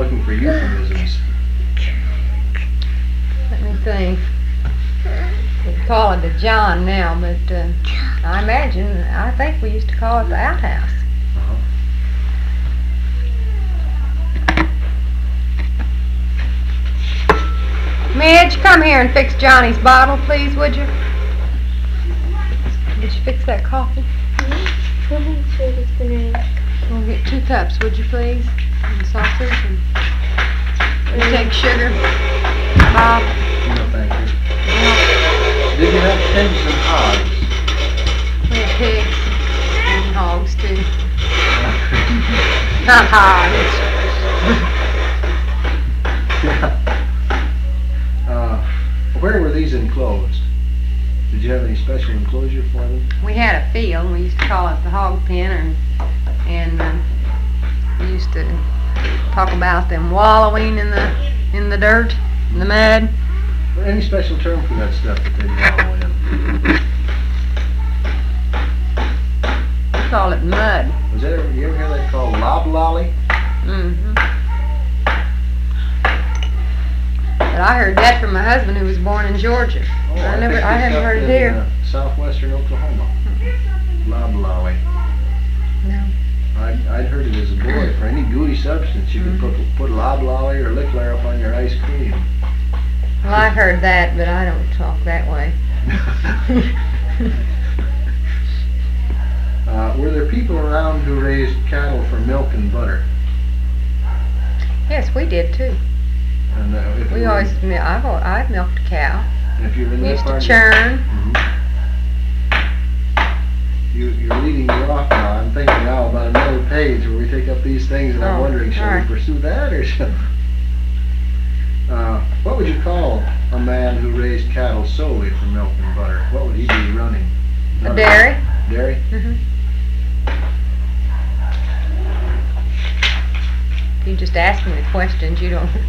looking for euphemisms. Let me think. We call it a John now, but I think we used to call it the outhouse. Midge, come here and fix Johnny's bottle, please, would you? Did you fix that coffee? We'll get 2 cups, would you please? And sausage and... Will you take sugar? Bob? No, thank you. Did you have pigs and hogs? We have pigs and hogs, too. Not hogs. Where were these enclosed? Did you have any special enclosure for them? We had a field. We used to call it the hog pen, and we used to talk about them wallowing in the dirt, in the mud. Any special term for that stuff that they wallow in? We call it mud. You ever hear that called loblolly? Mm-hmm. But I heard that from my husband, who was born in Georgia. Oh, I hadn't heard it here. Southwestern Oklahoma. Loblolly. No. I'd heard it as a boy. For any gooey substance, you could put loblolly or lickler up on your ice cream. Well, I've heard that, but I don't talk that way. Were there people around who raised cattle for milk and butter? Yes, we did too. And I've milked a cow. If you're in We that used to part churn. You're leading me off now. I'm thinking now about another page where we take up these things, and I'm wondering, shall we pursue that or shall? What would you call a man who raised cattle solely for milk and butter? What would he be running? A dairy. Dairy? Mm-hmm. You just ask me the questions. You don't.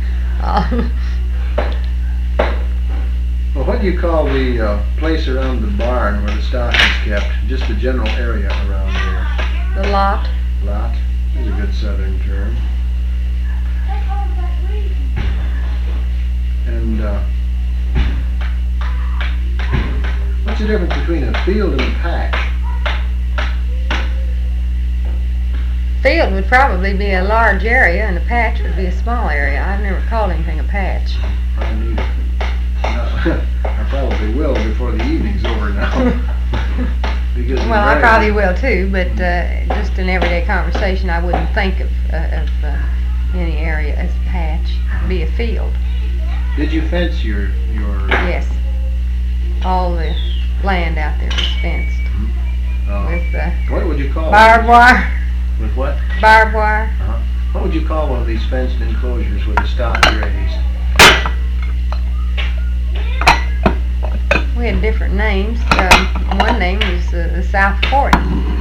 Well, what do you call the place around the barn where the stock is kept? Just the general area around there. The lot. Lot is a good southern term. And what's the difference between a field and a patch? Field would probably be a large area, and a patch would be a small area. I've never called anything a patch. I need it. No, I probably will before the evening's over now. Because well, I probably will too, but just in everyday conversation, I wouldn't think of any area as a patch. It'd be a field. Did you fence your? Yes. All the land out there was fenced with what would you call barbed wire. With what? Barbed wire. What would you call one of these fenced enclosures where the stock grazed? We had different names. One name was the South Fork.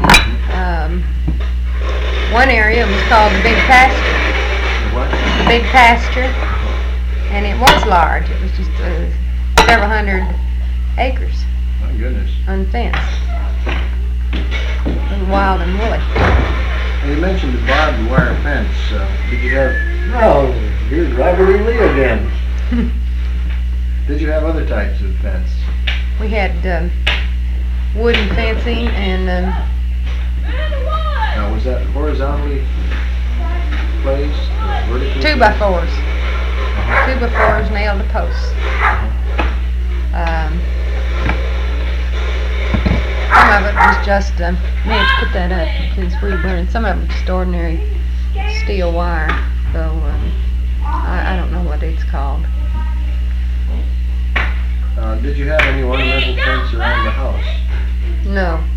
One area was called the Big Pasture. The what? The Big Pasture. And it was large. It was just several hundred acres. My goodness. Unfenced. A little wild and woolly. And you mentioned the barbed wire fence. Did you have... Oh, here's Robert E. Lee again. Did you have other types of fence? We had wooden fencing and... Now, was that horizontally placed? Vertically? 2x4s. 2x4s nailed to posts. Some of it was just, Mitch, put that up, please, before you burn. Some of it was just ordinary steel wire, so I don't know what it's called. Did you have any ornamental fence around the house? No.